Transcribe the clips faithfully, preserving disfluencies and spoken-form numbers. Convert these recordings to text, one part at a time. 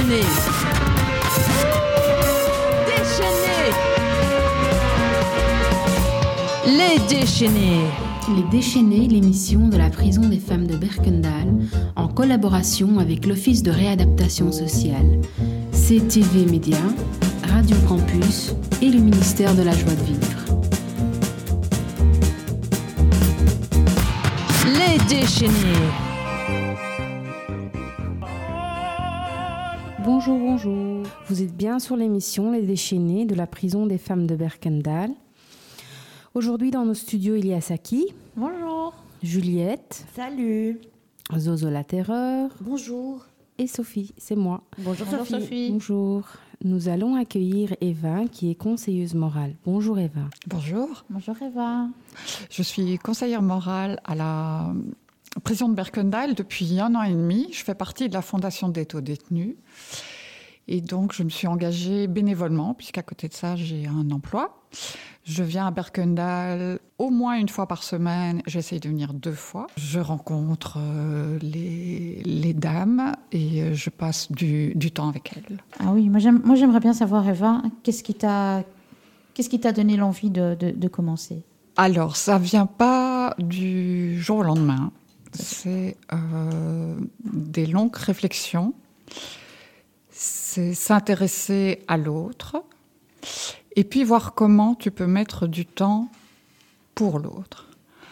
Déchaînés. Déchaînés. Les Déchaînés. Les Déchaînés, l'émission de la prison des femmes de Berkendal, en collaboration avec l'Office de réadaptation sociale, C T V Média, Radio Campus et le ministère de la Joie de Vivre. Les Déchaînés. Bonjour, bonjour. Vous êtes bien sur l'émission Les Déchaînés de la prison des femmes de Berkendal. Aujourd'hui, dans nos studios, il y a Saki. Bonjour. Juliette. Salut. Zozo la Terreur. Bonjour. Et Sophie, c'est moi. Bonjour, Bonjour Sophie. Sophie. Bonjour. Nous allons accueillir Eva, qui est conseilleuse morale. Bonjour Eva. Bonjour. Bonjour Eva. Je suis conseillère morale à la prison de Berkendal depuis un an et demi. Je fais partie de la fondation d'aide aux détenus. Et donc, je me suis engagée bénévolement, puisqu'à côté de ça, j'ai un emploi. Je viens à Berkendal au moins une fois par semaine. J'essaye de venir deux fois. Je rencontre euh, les, les dames et euh, je passe du, du temps avec elles. Ah oui, moi, j'aime, moi j'aimerais bien savoir, Eva, qu'est-ce qui t'a, qu'est-ce qui t'a donné l'envie de, de, de commencer ? Alors, ça ne vient pas du jour au lendemain. C'est euh, des longues réflexions. C'est s'intéresser à l'autre. Et puis voir comment tu peux mettre du temps pour l'autre.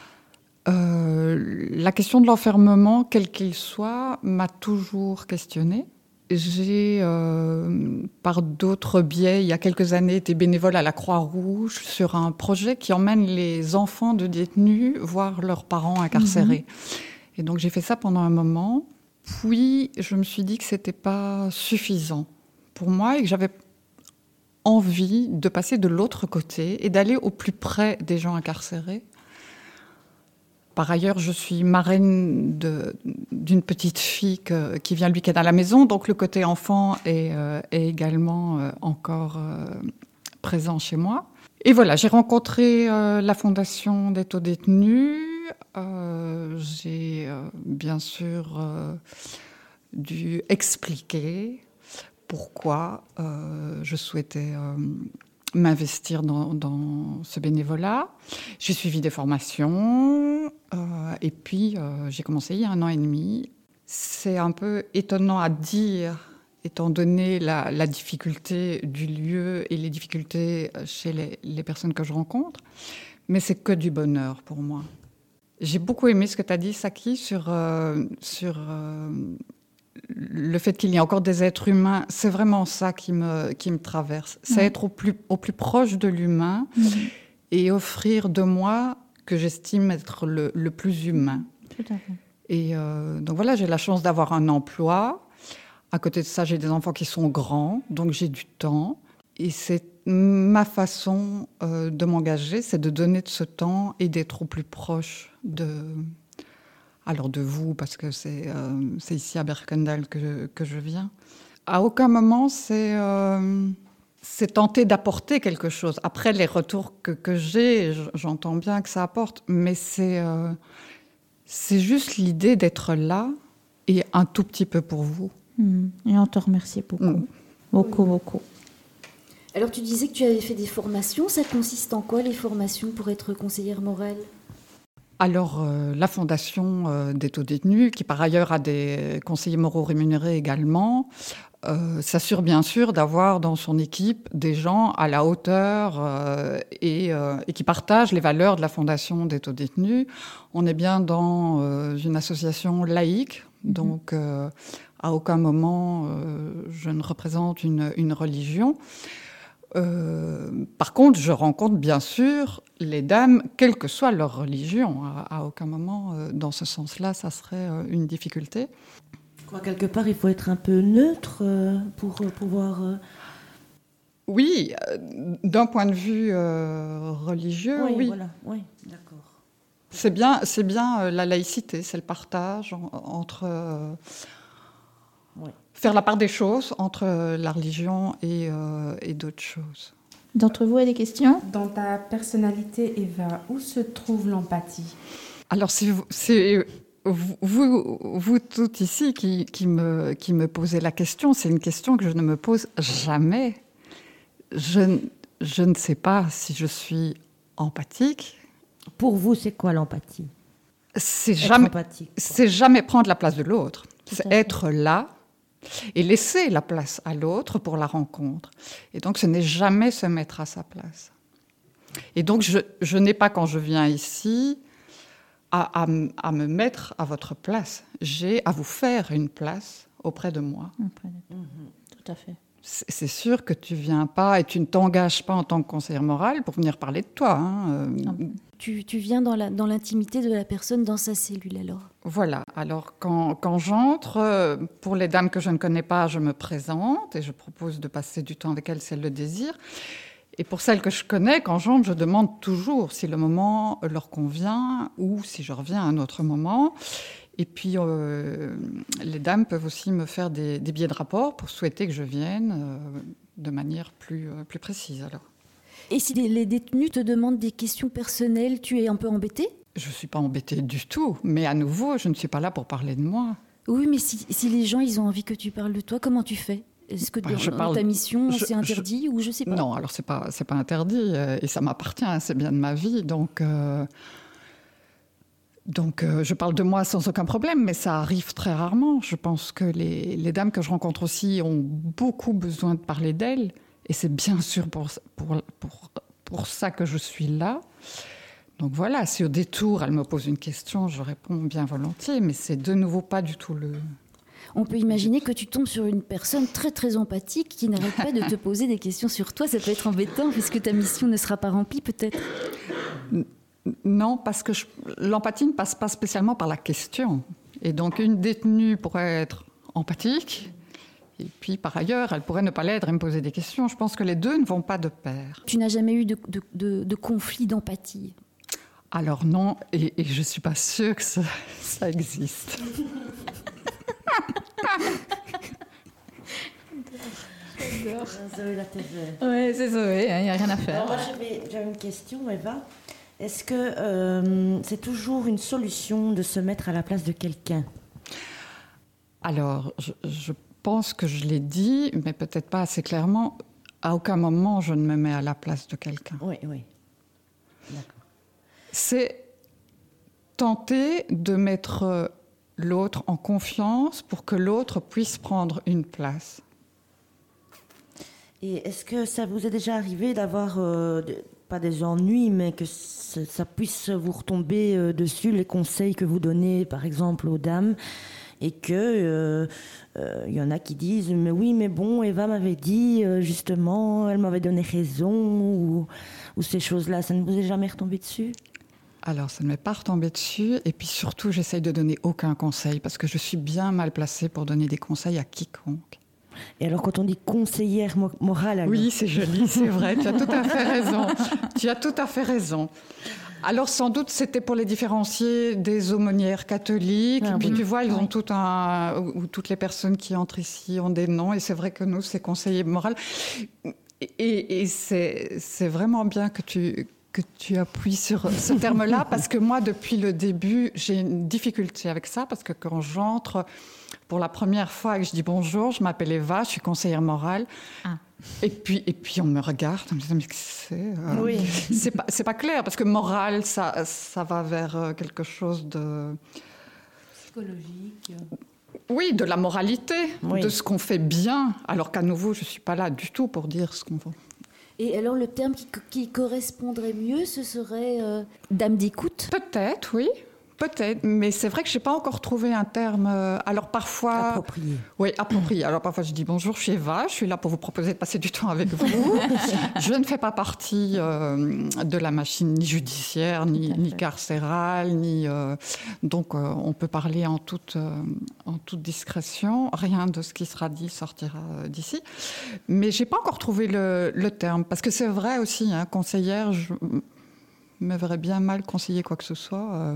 Euh, la question de l'enfermement, quel qu'il soit, m'a toujours questionnée. J'ai, euh, par d'autres biais, il y a quelques années, été bénévole à la Croix-Rouge sur un projet qui emmène les enfants de détenus voir leurs parents incarcérés. Mmh. Et donc j'ai fait ça pendant un moment. Puis je me suis dit que c'était pas suffisant pour moi et que j'avais envie de passer de l'autre côté et d'aller au plus près des gens incarcérés. Par ailleurs, je suis marraine de, d'une petite fille que, qui vient le week-end à la maison, donc le côté enfant est, euh, est également euh, encore euh, présent chez moi. Et voilà, j'ai rencontré euh, la Fondation d'aide aux détenus. Euh, j'ai euh, bien sûr euh, dû expliquer pourquoi euh, je souhaitais euh, m'investir dans, dans ce bénévolat. J'ai suivi des formations euh, et puis euh, j'ai commencé il y a un an et demi. C'est un peu étonnant à dire, étant donné la, la difficulté du lieu et les difficultés chez les, les personnes que je rencontre, mais c'est que du bonheur pour moi. J'ai beaucoup aimé ce que tu as dit, Saki, sur... Euh, sur euh, le fait qu'il y ait encore des êtres humains, c'est vraiment ça qui me, qui me traverse. C'est mmh. être au plus, au plus proche de l'humain mmh. et offrir de moi que j'estime être le, le plus humain. Tout à fait. Et euh, donc voilà, j'ai la chance d'avoir un emploi. À côté de ça, j'ai des enfants qui sont grands, donc j'ai du temps. Et c'est ma façon euh, de m'engager, c'est de donner de ce temps et d'être au plus proche de... Alors de vous, parce que c'est, euh, c'est ici à Berkendal que, que je viens. À aucun moment, c'est, euh, c'est tenter d'apporter quelque chose. Après, les retours que, que j'ai, j'entends bien que ça apporte, mais c'est, euh, c'est juste l'idée d'être là et un tout petit peu pour vous. Mmh. Et on te remercie beaucoup. Mmh. Beaucoup, beaucoup. Alors, tu disais que tu avais fait des formations. Ça consiste en quoi, les formations, pour être conseillère morale ? Alors, euh, la Fondation euh, d'aide aux détenus, qui par ailleurs a des conseillers moraux rémunérés également, euh, s'assure bien sûr d'avoir dans son équipe des gens à la hauteur euh, et, euh, et qui partagent les valeurs de la Fondation d'aide aux détenus. On est bien dans euh, une association laïque, mmh. donc euh, à aucun moment euh, je ne représente une, une religion. Euh, par contre, je rencontre bien sûr les dames, quelle que soit leur religion. À, à aucun moment, euh, dans ce sens-là, ça serait euh, une difficulté. Je crois quelque part, il faut être un peu neutre euh, pour euh, pouvoir... Euh... Oui, euh, d'un point de vue euh, religieux, oui. Oui, voilà. Oui, d'accord. C'est bien, c'est bien euh, la laïcité, c'est le partage en, entre... Euh, oui. Faire la part des choses entre la religion et, euh, et d'autres choses. D'entre vous, a des questions ? Dans ta personnalité, Eva, où se trouve l'empathie ? Alors, c'est, c'est vous, vous, vous toutes ici qui, qui, me, qui me posez la question, c'est une question que je ne me pose jamais. Je, je ne sais pas si je suis empathique. Pour vous, c'est quoi l'empathie? C'est Être jamais, empathique, quoi. c'est jamais prendre la place de l'autre. Tout C'est à fait. être là et laisser la place à l'autre pour la rencontre. Et donc, ce n'est jamais se mettre à sa place. Et donc, je, je n'ai pas, quand je viens ici, à, à, à me mettre à votre place. J'ai à vous faire une place auprès de moi. Après, mm-hmm. Tout à fait. C'est, c'est sûr que tu viens pas et tu ne t'engages pas en tant que conseillère morale pour venir parler de toi. Hein. Euh, Non. Tu, tu viens dans, la, dans l'intimité de la personne, dans sa cellule alors. Voilà, alors quand, quand j'entre, euh, pour les dames que je ne connais pas, je me présente et je propose de passer du temps avec elles si elles le désirent. Et pour celles que je connais, quand j'entre, je demande toujours si le moment leur convient ou si je reviens à un autre moment. Et puis, euh, les dames peuvent aussi me faire des, des billets de rapport pour souhaiter que je vienne euh, de manière plus, euh, plus précise. Alors. Et si les, les détenus te demandent des questions personnelles, tu es un peu embêtée? Je ne suis pas embêtée du tout, mais à nouveau, je ne suis pas là pour parler de moi. Oui, mais si, si les gens ils ont envie que tu parles de toi, comment tu fais? Est-ce que Bah, dans, je dans parle- ta mission, je- c'est interdit ou je sais pas? Non, alors c'est pas c'est pas interdit euh, et ça m'appartient, hein, c'est bien de ma vie, donc euh, donc euh, je parle de moi sans aucun problème, mais ça arrive très rarement. Je pense que les, les dames que je rencontre aussi ont beaucoup besoin de parler d'elles et c'est bien sûr pour pour pour pour ça que je suis là. Donc voilà, si au détour elle me pose une question, je réponds bien volontiers, mais c'est de nouveau pas du tout le. On peut imaginer que tu tombes sur une personne très très empathique qui n'arrête pas de te poser des questions sur toi. Ça peut être embêtant puisque ta mission ne sera pas remplie peut-être. Non, parce que je- l'empathie ne passe pas spécialement par la question. Et donc, une détenue pourrait être empathique, et puis par ailleurs, elle pourrait ne pas l'être et me poser des questions. Je pense que les deux ne vont pas de pair. Tu n'as jamais eu de, de, de, de conflit d'empathie? Alors non, et, et je ne suis pas sûre que ça, ça existe. Zoé la T V. Oui, c'est Zoé, il n'y a rien à faire. Alors moi j'avais, j'avais une question, Eva. Est-ce que euh, c'est toujours une solution de se mettre à la place de quelqu'un? Alors, je, je pense que je l'ai dit, mais peut-être pas assez clairement. À aucun moment, je ne me mets à la place de quelqu'un. Oui, oui. D'accord. C'est tenter de mettre l'autre en confiance pour que l'autre puisse prendre une place. Et est-ce que ça vous est déjà arrivé d'avoir, euh, de- pas des ennuis, mais que ça, ça puisse vous retomber euh, dessus, les conseils que vous donnez, par exemple, aux dames, et que euh, euh, y en a qui disent, mais oui, mais bon, Eva m'avait dit, euh, justement, elle m'avait donné raison, ou, ou ces choses-là, ça ne vous est jamais retombé dessus? Alors, ça ne m'est pas retombé dessus. Et puis surtout, j'essaye de donner aucun conseil parce que je suis bien mal placée pour donner des conseils à quiconque. Et alors, quand on dit conseillère mo- morale, alors, Oui, c'est joli, c'est vrai. Tu as tout à fait raison. Tu as tout à fait raison. Alors, sans doute, c'était pour les différencier des aumônières catholiques. Ah, et puis, oui. tu vois, ils Oui. ont tout un... Ou toutes les personnes qui entrent ici ont des noms. Et c'est vrai que nous, c'est conseiller moral. Et, et c'est, c'est vraiment bien que tu... que tu appuies sur ce terme-là, parce que moi, depuis le début, j'ai une difficulté avec ça, parce que quand j'entre pour la première fois et que je dis bonjour, je m'appelle Eva, je suis conseillère morale, Ah. et, puis, et puis on me regarde, on me dit, mais qu'est-ce que c'est euh, Oui. c'est pas, c'est pas clair, parce que morale, ça, ça va vers euh, quelque chose de... Psychologique. Oui, de la moralité, Oui. de ce qu'on fait bien, alors qu'à nouveau, je suis pas là du tout pour dire ce qu'on fait. Et alors le terme qui, qui correspondrait mieux, ce serait euh, dame d'écoute? Peut-être, oui. Peut-être, mais c'est vrai que je n'ai pas encore trouvé un terme. euh, Alors parfois... appropriée. Oui, approprié. Alors parfois je dis bonjour, je suis Eva, je suis là pour vous proposer de passer du temps avec vous. Je ne fais pas partie euh, de la machine ni judiciaire, ni, ni carcérale, ni... euh, donc euh, on peut parler en toute, euh, en toute discrétion. Rien de ce qui sera dit sortira euh, d'ici. Mais je n'ai pas encore trouvé le, le terme, parce que c'est vrai aussi, hein, conseillère, je me verrais bien mal conseiller quoi que ce soit. euh,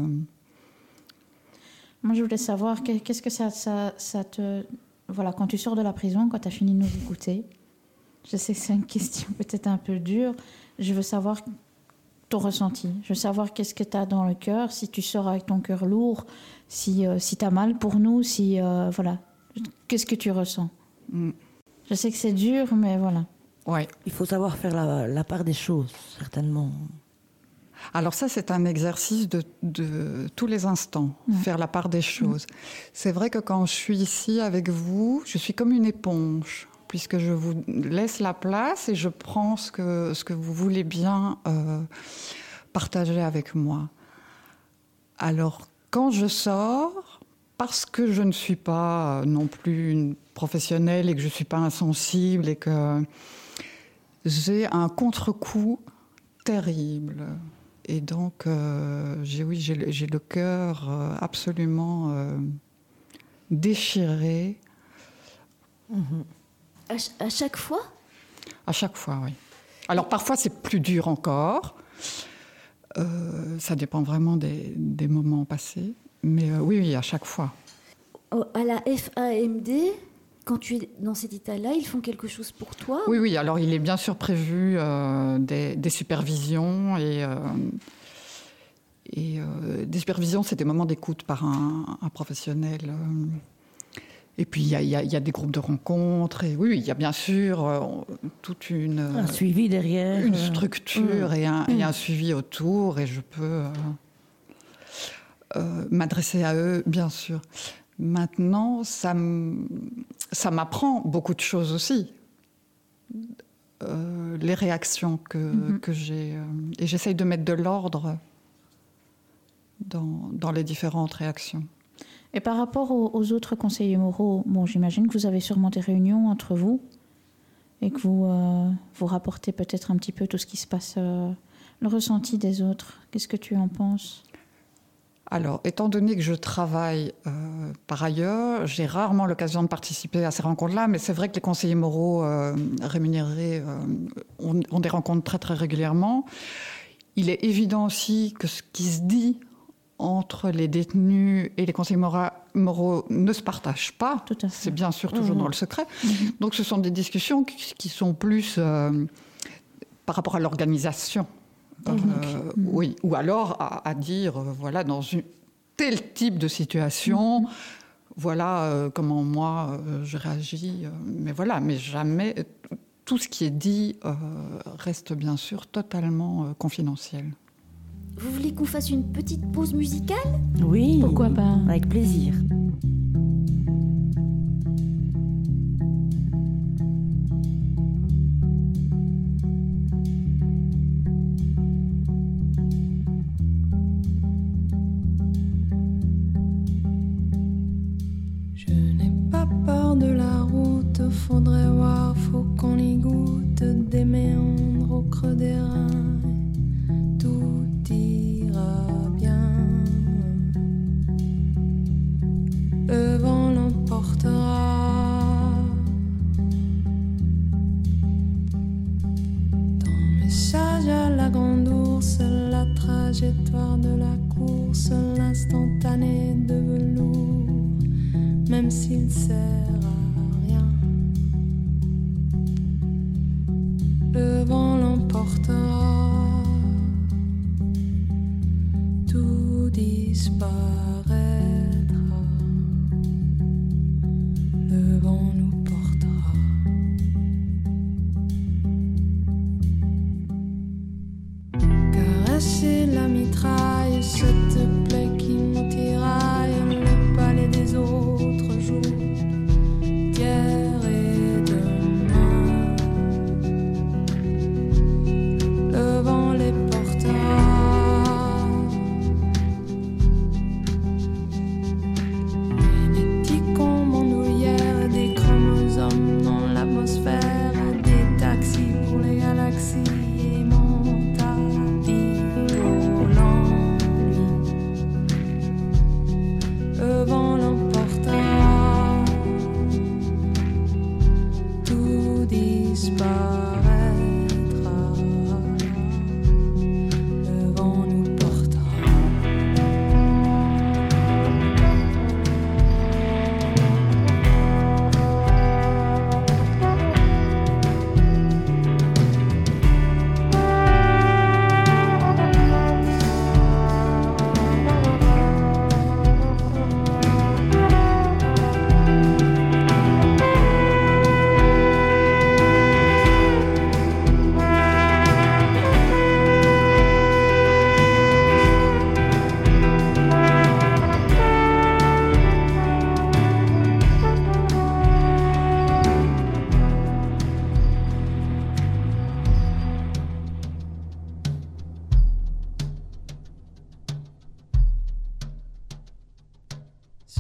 Moi, je voulais savoir que- qu'est-ce que ça, ça, ça te... Voilà, quand tu sors de la prison, quand tu as fini de nous écouter, je sais que c'est une question peut-être un peu dure, je veux savoir ton ressenti. Je veux savoir qu'est-ce que tu as dans le cœur, si tu sors avec ton cœur lourd, si, euh, si tu as mal pour nous, si... Euh, voilà. Qu'est-ce que tu ressens? mm. Je sais que c'est dur, mais voilà. Ouais. Il faut savoir faire la, la part des choses, certainement. Alors ça, c'est un exercice de, de tous les instants, ouais. faire la part des choses. Mmh. C'est vrai que quand je suis ici avec vous, je suis comme une éponge, puisque je vous laisse la place et je prends ce que, ce que vous voulez bien euh, partager avec moi. Alors, quand je sors, parce que je ne suis pas non plus une professionnelle et que je ne suis pas insensible et que j'ai un contre-coup terrible. Et donc, euh, j'ai, oui, j'ai, j'ai le cœur euh, absolument euh, déchiré. Mmh. À, ch- à chaque fois ? À chaque fois, oui. Alors, parfois, c'est plus dur encore. Euh, ça dépend vraiment des, des moments passés. Mais euh, oui, oui, à chaque fois. À la F A M D, quand tu es dans cet état-là, ils font quelque chose pour toi ? Oui, oui. Alors, il est bien sûr prévu euh, des, des supervisions. Et, euh, et euh, des supervisions, c'est des moments d'écoute par un, un professionnel. Euh, et puis, il y a, y, a, y a des groupes de rencontres. Et oui, il y a bien sûr euh, toute une... Un suivi derrière. Une structure mmh. et, un, mmh. et un suivi autour. Et je peux euh, euh, m'adresser à eux, bien sûr. Maintenant, ça, m- ça m'apprend beaucoup de choses aussi. Euh, les réactions que, mm-hmm. que j'ai. Euh, et j'essaye de mettre de l'ordre dans, dans les différentes réactions. Et par rapport aux, aux autres conseillers moraux, bon, j'imagine que vous avez sûrement des réunions entre vous et que vous, euh, vous rapportez peut-être un petit peu tout ce qui se passe, euh, le ressenti des autres. Qu'est-ce que tu en penses ? Alors, étant donné que je travaille euh, par ailleurs, j'ai rarement l'occasion de participer à ces rencontres-là, mais c'est vrai que les conseillers moraux euh, rémunérés euh, ont, ont des rencontres très, très régulièrement. Il est évident aussi que ce qui se dit entre les détenus et les conseillers moraux, moraux ne se partage pas. Tout à fait. C'est bien sûr toujours mmh. dans le secret. Mmh. Donc, ce sont des discussions qui, qui sont plus euh, par rapport à l'organisation. Euh, mmh. Oui, ou alors à, à dire, euh, voilà, dans une, tel type de situation, mmh. voilà euh, comment moi euh, je réagis. Euh, mais voilà, mais jamais, tout ce qui est dit euh, reste bien sûr totalement euh, confidentiel. Vous voulez qu'on fasse une petite pause musicale ? Oui. Pourquoi pas ? Avec plaisir. De la route, faudrait voir, faut qu'on y goûte des méandres au creux des reins. Tout ira bien. Le vent l'emportera. Dans Message à la grande ours, la trajectoire de la course, l'instantané de velours. Même s'il sert à rien, le vent l'emportera, tout disparaîtra, le vent nous portera. Caresser la mitraille, cette plaie qui nous tiraille, le palais des eaux. Des taxis pour les galaxies et mon tapis.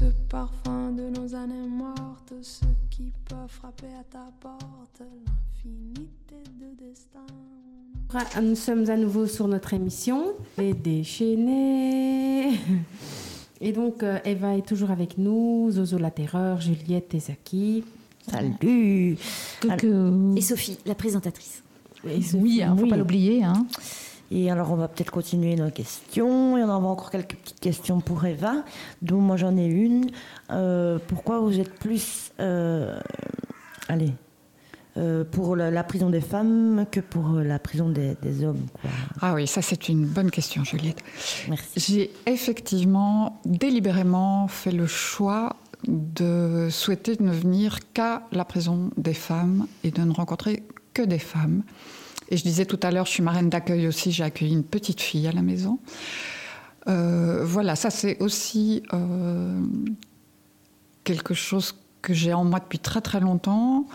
ce parfum de nos années mortes, ce qui peut frapper à ta porte, l'infinité de destin. Nous sommes à nouveau sur notre émission Les Déchaînés. Et donc Eva est toujours avec nous, Zozo la Terreur, Juliette et Zaki. Salut. Et Sophie, la présentatrice. Et Sophie, oui, il ne faut oui. pas l'oublier. Hein. Et alors, on va peut-être continuer nos questions. Il y en a encore quelques petites questions pour Eva, dont moi j'en ai une. Euh, pourquoi vous êtes plus, euh, allez, euh, pour la, la prison des femmes que pour la prison des, des hommes, quoi. Ah oui, ça c'est une bonne question, Juliette. Merci. J'ai effectivement, délibérément fait le choix de souhaiter ne venir qu'à la prison des femmes et de ne rencontrer que des femmes. Et je disais tout à l'heure, je suis marraine d'accueil aussi, j'ai accueilli une petite fille à la maison. Euh, voilà, ça c'est aussi euh, quelque chose que j'ai en moi depuis très très longtemps.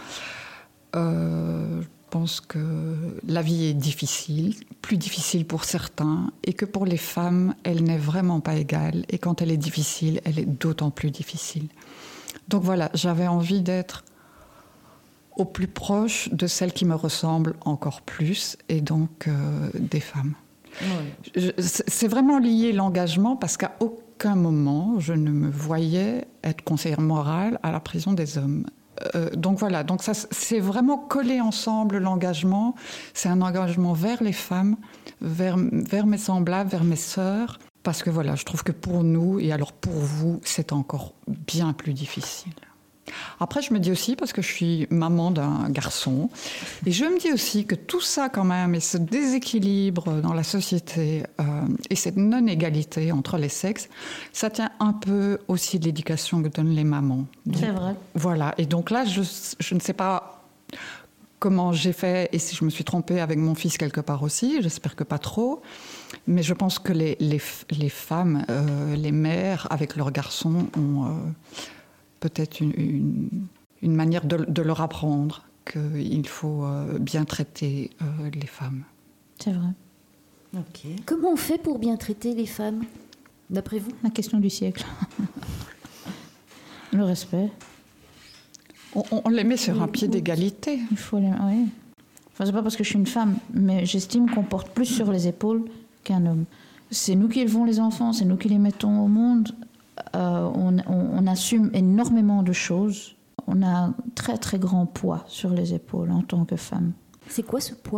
Euh, je pense que la vie est difficile, plus difficile pour certains, et que pour les femmes, elle n'est vraiment pas égale. Et quand elle est difficile, elle est d'autant plus difficile. Donc voilà, j'avais envie d'être au plus proche de celles qui me ressemblent encore plus, et donc euh, des femmes. Oui. Je, c'est vraiment lié l'engagement, parce qu'à aucun moment, je ne me voyais être conseillère morale à la prison des hommes. Euh, donc voilà, donc ça, c'est vraiment collé ensemble, l'engagement. C'est un engagement vers les femmes, vers, vers mes semblables, vers mes sœurs, parce que voilà, je trouve que pour nous, et alors pour vous, c'est encore bien plus difficile. Après, je me dis aussi, parce que je suis maman d'un garçon, et je me dis aussi que tout ça quand même, et ce déséquilibre dans la société, euh, et cette non-égalité entre les sexes, ça tient un peu aussi de l'éducation que donnent les mamans. Donc, c'est vrai. Voilà, et donc là, je, je ne sais pas comment j'ai fait, et si je me suis trompée avec mon fils quelque part aussi, j'espère que pas trop, mais je pense que les, les, les femmes, euh, les mères, avec leurs garçons, ont... Euh, peut-être une, une, une manière de, de leur apprendre qu'il faut euh, bien traiter euh, les femmes. C'est vrai. Okay. Comment on fait pour bien traiter les femmes, d'après vous ? La question du siècle. Le respect. On, on les met sur un pied d'égalité. Il faut les... Oui. Enfin, c'est pas parce que je suis une femme, mais j'estime qu'on porte plus sur les épaules qu'un homme. C'est nous qui élevons les enfants, c'est nous qui les mettons au monde. Euh, on, on, on assume énormément de choses. On a un très très grand poids sur les épaules en tant que femme. C'est quoi ce poids ?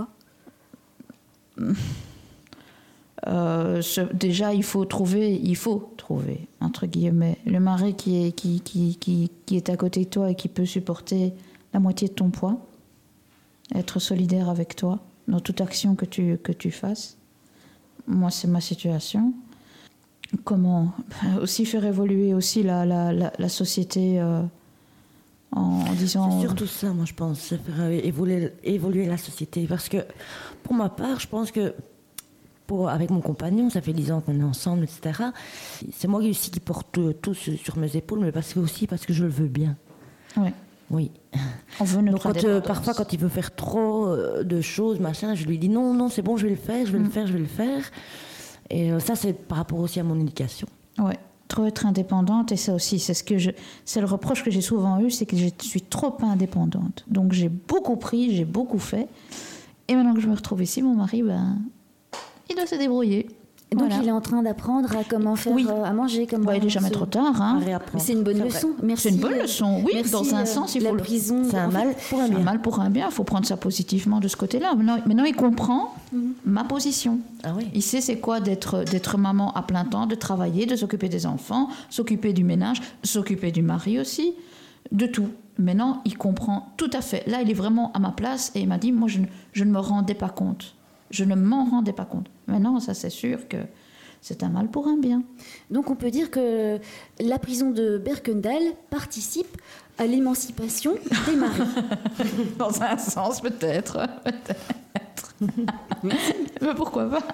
euh, ce, Déjà, il faut trouver, il faut trouver, entre guillemets, le mari qui est, qui, qui, qui, qui est à côté de toi et qui peut supporter la moitié de ton poids, être solidaire avec toi dans toute action que tu, que tu fasses. Moi, c'est ma situation. Comment aussi faire évoluer aussi la, la, la, la société euh, en disant... C'est surtout ça, moi, je pense, c'est faire évoluer, évoluer la société. Parce que, pour ma part, je pense que, pour, avec mon compagnon, ça fait dix ans qu'on est ensemble, et cetera, c'est moi aussi qui porte tout sur mes épaules, mais parce que, aussi parce que je le veux bien. Ouais. Oui. On veut notre Donc quand, euh, parfois, quand il veut faire trop euh, de choses, machin, je lui dis non, non, c'est bon, je vais le faire, je vais mmh. le faire, je vais le faire. Et ça, c'est par rapport aussi à mon éducation. Oui, trop être indépendante. Et ça aussi, c'est, ce que je, c'est le reproche que j'ai souvent eu, c'est que je suis trop indépendante. Donc j'ai beaucoup pris, j'ai beaucoup fait. Et maintenant que je me retrouve ici, mon mari, ben, il doit se débrouiller. Et donc voilà. Il est en train d'apprendre à comment faire oui. à manger, comment bah, il n'est jamais se... trop tard. Hein. Mais c'est une bonne c'est leçon. Merci. C'est une bonne leçon, oui. Merci, dans un sens, il la faut prison. Le... C'est un mal pour un bien. Un mal pour un bien. Il faut prendre ça positivement de ce côté-là. Maintenant, maintenant il comprend mm-hmm. ma position. Ah oui. Il sait c'est quoi d'être, d'être maman à plein temps, de travailler, de s'occuper des enfants, s'occuper du ménage, s'occuper du mari aussi, de tout. Maintenant, il comprend tout à fait. Là, il est vraiment à ma place et il m'a dit, moi, je ne, je ne me rendais pas compte. Je ne m'en rendais pas compte. Maintenant, ça, c'est sûr que c'est un mal pour un bien. Donc on peut dire que la prison de Berkendal participe à l'émancipation des maris. Dans un sens, peut-être. peut-être. Mais pourquoi pas.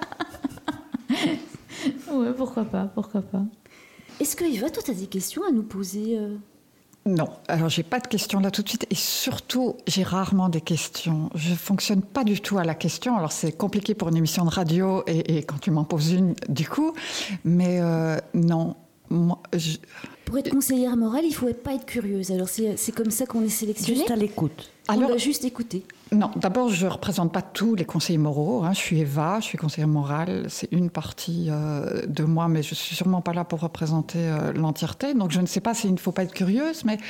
Oui, pourquoi pas, pourquoi pas. Est-ce que Eva, toi, tu as des questions à nous poser euh... Non, alors j'ai pas de questions là tout de suite et surtout j'ai rarement des questions. Je fonctionne pas du tout à la question. Alors c'est compliqué pour une émission de radio et, et quand tu m'en poses une du coup, mais euh, non, Moi, je... Pour être conseillère morale, il ne faut pas être curieuse. Alors, c'est, c'est comme ça qu'on est sélectionné. Juste à l'écoute. On Alors, doit juste écouter. Non, d'abord, je ne représente pas tous les conseillers moraux. Hein. Je suis Eva, je suis conseillère morale. C'est une partie euh, de moi, mais je ne suis sûrement pas là pour représenter euh, l'entièreté. Donc, je ne sais pas s'il ne faut pas être curieuse, mais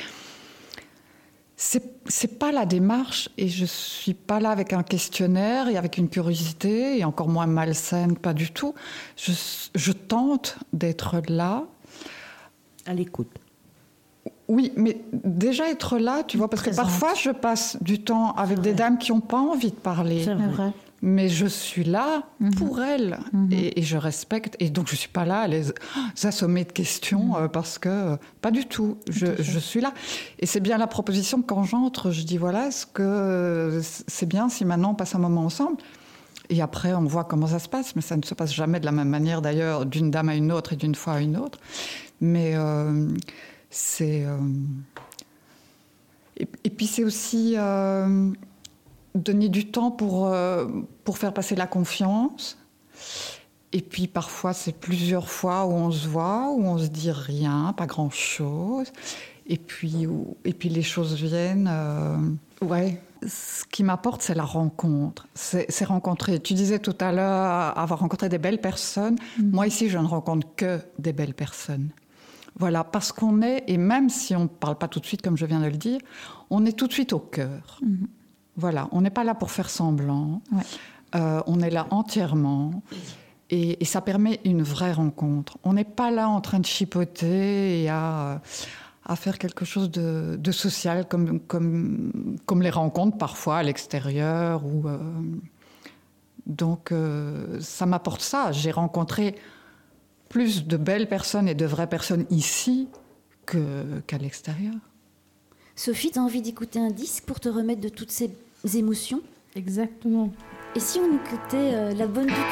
ce n'est pas la démarche. Et je ne suis pas là avec un questionnaire et avec une curiosité, et encore moins malsaine, pas du tout. Je, je tente d'être là. À l'écoute. Oui, mais déjà être là, tu vois, parce Présente. que parfois je passe du temps avec des dames qui n'ont pas envie de parler. C'est vrai. Mais je suis là Mm-hmm. pour elles Mm-hmm. et, et je respecte. Et donc je ne suis pas là à les assommer de questions Mm-hmm. euh, parce que, euh, pas du tout, je, je suis là. Et c'est bien la proposition quand j'entre, je dis voilà, est-ce que euh, c'est bien si maintenant on passe un moment ensemble ? Et après, on voit comment ça se passe, mais ça ne se passe jamais de la même manière d'ailleurs, d'une dame à une autre et d'une fois à une autre. Mais euh, c'est... Euh... Et, et puis c'est aussi euh, donner du temps pour, euh, pour faire passer la confiance. Et puis parfois, c'est plusieurs fois où on se voit, où on se dit rien, pas grand-chose. Et puis, où, et puis les choses viennent... Euh, ouais. Ce qui m'apporte, c'est la rencontre. C'est, c'est rencontrer. Tu disais tout à l'heure avoir rencontré des belles personnes. Mmh. Moi, ici, je ne rencontre que des belles personnes. Voilà, parce qu'on est, et même si on ne parle pas tout de suite, comme je viens de le dire, on est tout de suite au cœur. Mmh. Voilà, on n'est pas là pour faire semblant. Ouais. Euh, on est là entièrement. Et, et ça permet une vraie rencontre. On n'est pas là en train de chipoter et à... à faire quelque chose de, de social, comme, comme, comme les rencontres parfois à l'extérieur. Ou, euh... Donc, euh, ça m'apporte ça. J'ai rencontré plus de belles personnes et de vraies personnes ici que, qu'à l'extérieur. Sophie, tu as envie d'écouter un disque pour te remettre de toutes ces émotions ? Exactement. Et si on écoutait euh, La Bonne du Curé ?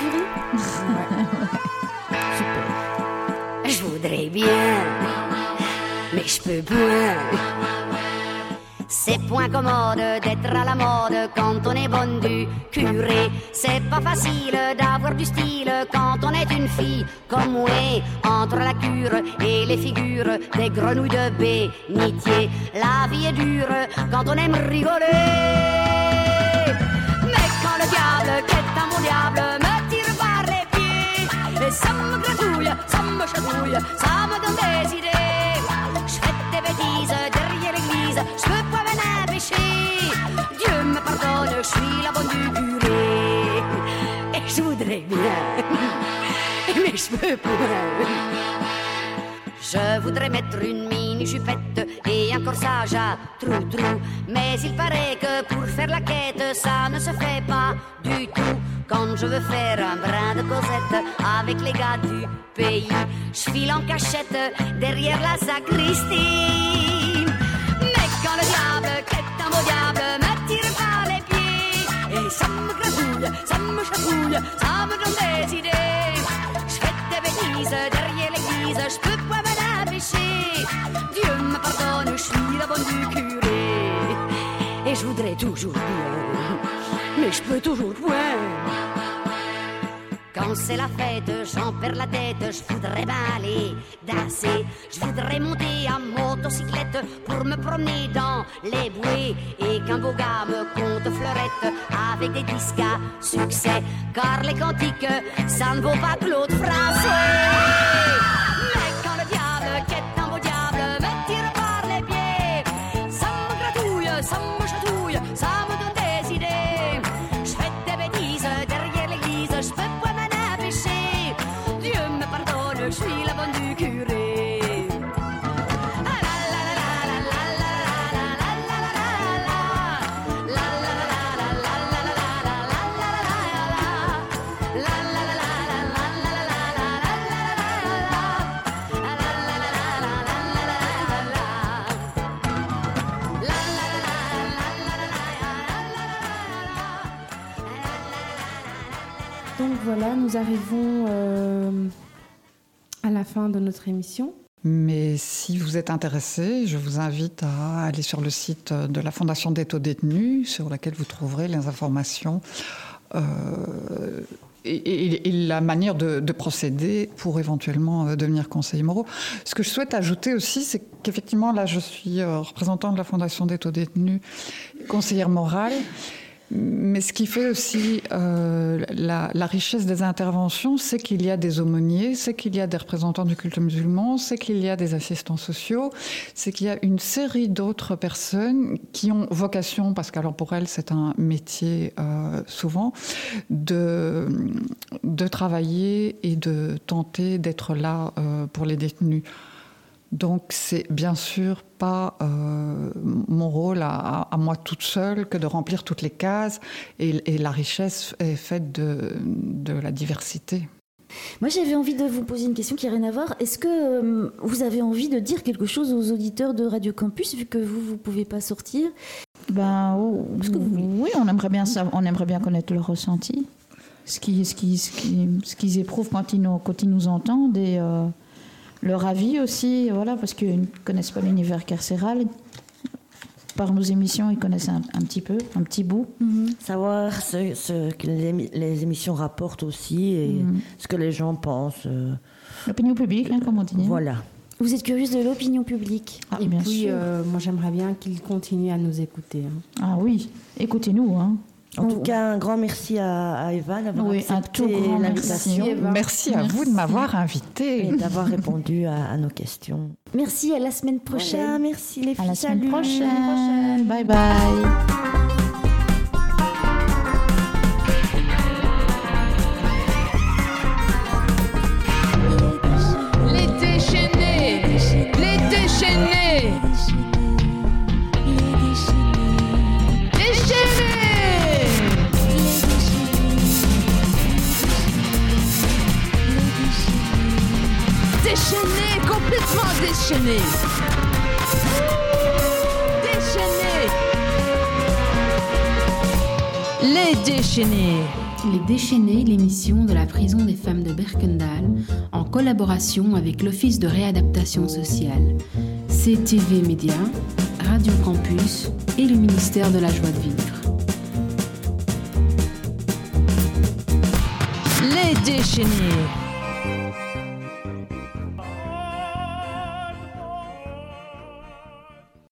Super. Je voudrais bien... mais je peux point. C'est point commode d'être à la mode quand on est bonne du curé. C'est pas facile d'avoir du style quand on est une fille comme moi. Entre la cure et les figures des grenouilles de bénitier, la vie est dure quand on aime rigoler. Mais quand le diable, qui est un bon diable, me tire par les pieds, et ça me gratouille, ça me chatouille, ça me donne des idées. Des bêtises derrière l'église, je peux pas m'en empêcher. Dieu me pardonne, je suis la bonne du curé. Et je voudrais bien, mais je peux pas. Je voudrais mettre une mini-jupette et un corsage à trou-trou. Mais il paraît que pour faire la quête, ça ne se fait pas du tout. Quand je veux faire un brin de Cosette avec les gars du pays, je file en cachette derrière la sacristie. Mais quand le diable, qui est un beau diable, me tire par les pieds, et ça me gratouille, ça me chatouille, ça me donne des idées. Je fais des bêtises derrière l'église, je peux pas m'en empêcher. Dieu me pardonne, je suis la bonne du curé. Et je voudrais toujours bien, mais je peux toujours point. Quand c'est la fête, j'en perds la tête, je voudrais bien aller danser. Je voudrais monter à motocyclette pour me promener dans les bouées. Et qu'un beau gars me conte fleurette avec des disques à succès. Car les cantiques, ça ne vaut pas Claude Français. Mais quand le diable, qui est un beau diable, me tire par les pieds, ça me gratouille, ça me chatouille, ça me donne des idées. Je fais des bêtises derrière l'église, je peux pas m'en empêcher. Dieu me pardonne, je suis la bonne du curé. Donc voilà, nous arrivons euh, à la fin de notre émission. Mais si vous êtes intéressé, je vous invite à aller sur le site de la Fondation d'aide aux détenus, sur laquelle vous trouverez les informations euh, et, et, et la manière de, de procéder pour éventuellement euh, devenir conseillers moraux. Ce que je souhaite ajouter aussi, c'est qu'effectivement, là, je suis euh, représentant de la Fondation d'aide aux détenus, conseillère morale. Mais ce qui fait aussi euh, la, la richesse des interventions, c'est qu'il y a des aumôniers, c'est qu'il y a des représentants du culte musulman, c'est qu'il y a des assistants sociaux, c'est qu'il y a une série d'autres personnes qui ont vocation, parce qu'alors pour elles c'est un métier euh, souvent, de, de travailler et de tenter d'être là euh, pour les détenus. Donc c'est bien sûr pas euh, mon rôle à, à moi toute seule que de remplir toutes les cases, et, et la richesse est faite de, de la diversité. Moi j'avais envie de vous poser une question qui n'a rien à voir. Est-ce que euh, vous avez envie de dire quelque chose aux auditeurs de Radio Campus, vu que vous ne pouvez pas sortir? Ben, oh, que vous oui, on aimerait bien savoir, on aimerait bien connaître leur ressenti, ce qu'ils, ce qu'ils, ce qu'ils, ce qu'ils éprouvent quand ils nous, quand ils nous entendent, et euh, leur avis aussi, voilà, parce qu'ils ne connaissent pas l'univers carcéral. Par nos émissions, ils connaissent un, un petit peu, un petit bout. Mm-hmm. Savoir ce, ce que les, les émissions rapportent aussi, et mm-hmm. ce que les gens pensent. Euh... L'opinion publique, hein, comme on dit. Voilà. Vous êtes curieuse de l'opinion publique. Ah, et bien puis, euh, moi, j'aimerais bien qu'ils continuent à nous écouter. Hein. Ah oui, écoutez-nous, hein. En tout cas, un grand merci à, à Eva d'avoir oui, accepté un l'invitation. Merci, merci à merci. vous de m'avoir invité et d'avoir répondu à, à nos questions. Merci, à la semaine prochaine. Voilà, merci les filles. À la semaine Salut. prochaine. Bye bye. Les déchaînés, les déchaînés. Déchaînés, complètement déchaînés. Déchaînés. Les déchaînés. Les Déchaînés, l'émission de la prison des femmes de Berkendal, en collaboration avec l'Office de réadaptation sociale, C T V Média, Radio Campus et le ministère de la Joie de Vivre. Les Déchaînés.